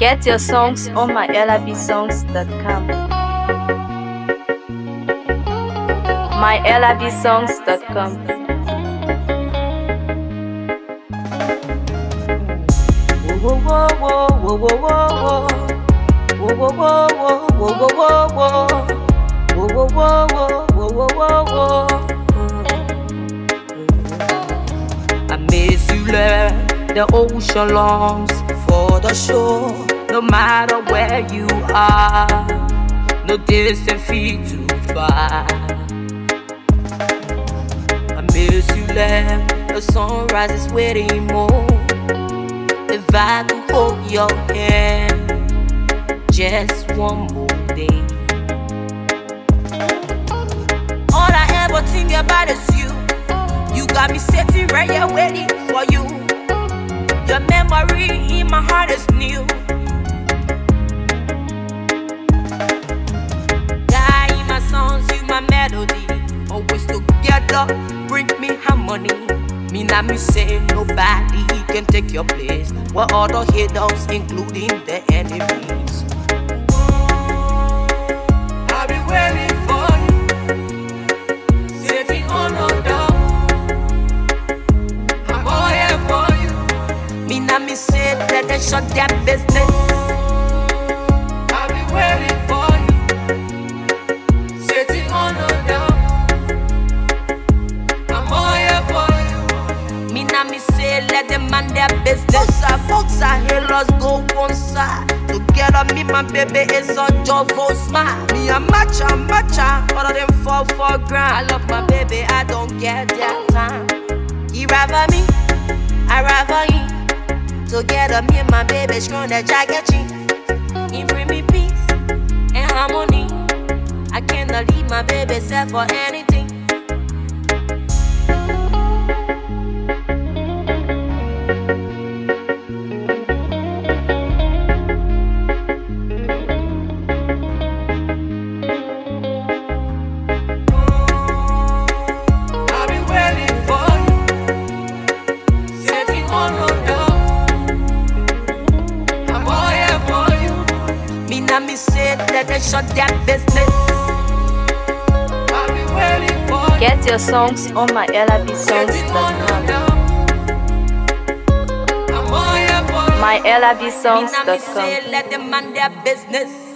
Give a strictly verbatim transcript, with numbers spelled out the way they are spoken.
Get your songs on my L I B songs dot com. my L I B songs dot com. Whoa, whoa, whoa, whoa, whoa, whoa, whoa, whoa, whoa, whoa, whoa, whoa, whoa, whoa, whoa, whoa, whoa, whoa, whoa. I miss you, love. The ocean longs for the shore. No matter where you are, no distance feet too far. I miss you, love. The sunrise is waiting more. If I could hold your hand just one more day. All I ever think about is you. You got me sitting right here waiting for you. Your memory in my heart is new. Die in my songs, you my melody. Always together, bring me harmony. Me not me say nobody can take your place. What other haters, including the enemies. I've been waiting for you, sitting on the door. I'm all here for you. Me not me say that they shut their business. I've been waiting for you, sitting on the door. I'm all here for you. Me not me say let them man their business. Boxa, boxa, haters go one side. Together me my baby is a joyful smile. Me a matcha, matcha, all of them fall for ground. I love my baby, I don't get that time. He rather me, I rather he. Together me and my baby strong that jacket. He bring me peace and harmony. I cannot leave my baby set for anything. Me say that they shut their business. I'll be waiting for you. Get your songs on my L I B songs dot com. I'm all here for you. my L I B songs dot com. Me say let them man their business.